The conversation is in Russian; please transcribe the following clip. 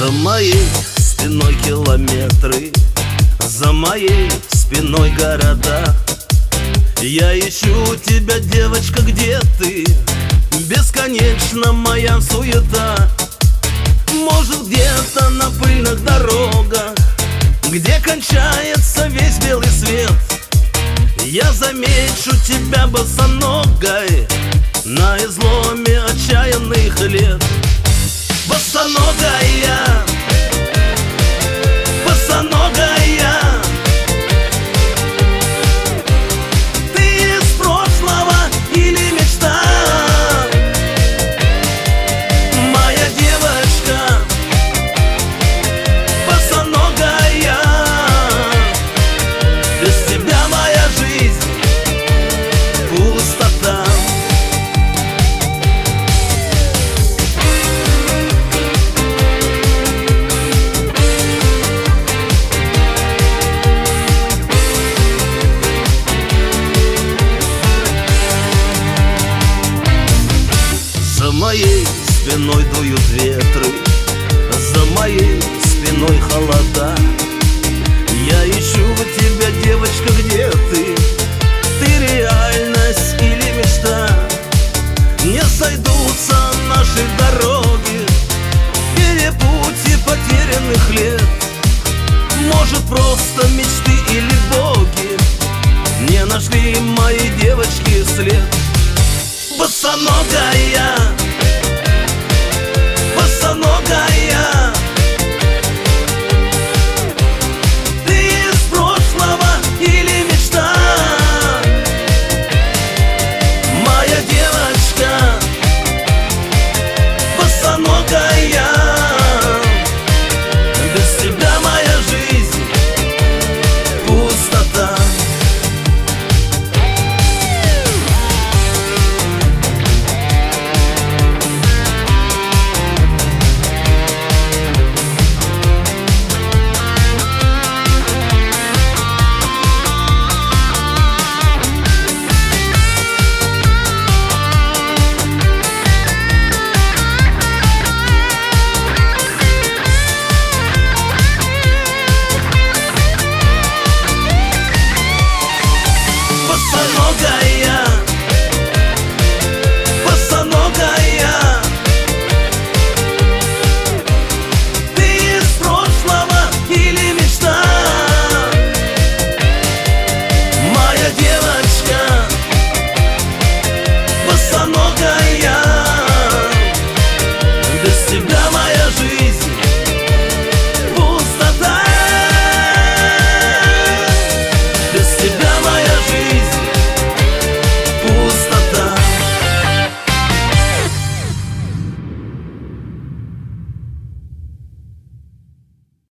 За моей спиной километры, за моей спиной города. Я ищу тебя, девочка, где ты? Бесконечна моя суета. Может, где-то на пыльных дорогах, где кончается весь белый свет, я замечу тебя босоногой на изломе отчаянных лет. Босоногая, босоногая, ты из прошлого или мечта? Моя девочка, босоногая, без тебя моя жизнь пустота. За моей спиной дуют ветры, за моей спиной холода. Я ищу тебя, девочка, где ты? Ты реальность или мечта? Не сойдутся наши дороги, перепутье потерянных лет. Может, просто мечты или боги не нашли моей девочки след. Босоногая,